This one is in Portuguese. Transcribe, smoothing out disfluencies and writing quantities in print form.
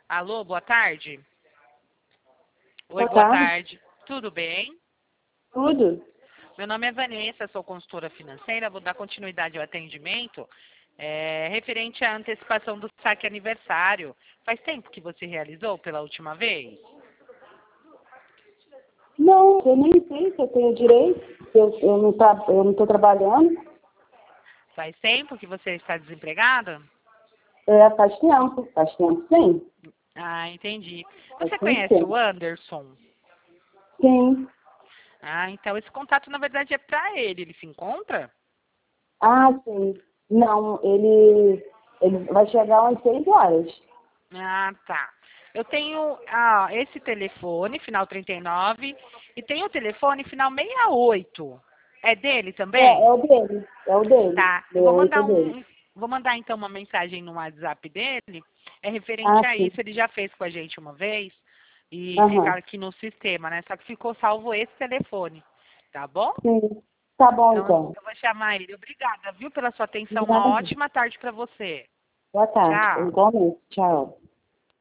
Alô, boa tarde. Oi, Boa boa tarde. tarde. Tudo bem? Tudo? Meu nome é Vanessa, sou consultora financeira. Vou dar continuidade ao atendimento referente à antecipação do saque aniversário. Faz tempo que você realizou pela última vez? Não, eu nem sei se eu tenho direito. Eu não estou trabalhando. Faz tempo que você está desempregada? Faz tempo sim. Ah, entendi. Faz Você muito conhece o tempo. Anderson? Sim. Ah, então esse contato na verdade é para ele. Ele se encontra? Ah, sim. Não, ele vai chegar às 6 horas. Ah, tá. Eu tenho esse telefone, final 39, e tenho o telefone, final 68. É dele É também? o dele. É o dele. Tá. Eu É dele. vou mandar então uma mensagem no WhatsApp dele, referente Ah, a sim. isso. Ele já fez com a gente uma vez e fica Aham. aqui no sistema, né? Só que ficou salvo esse telefone, tá bom? Sim. Tá bom, Então então. eu vou chamar ele. Obrigada, viu, pela sua atenção. Uma Obrigada. ótima tarde para você. Boa tarde. Tchau. Igualmente. Tchau.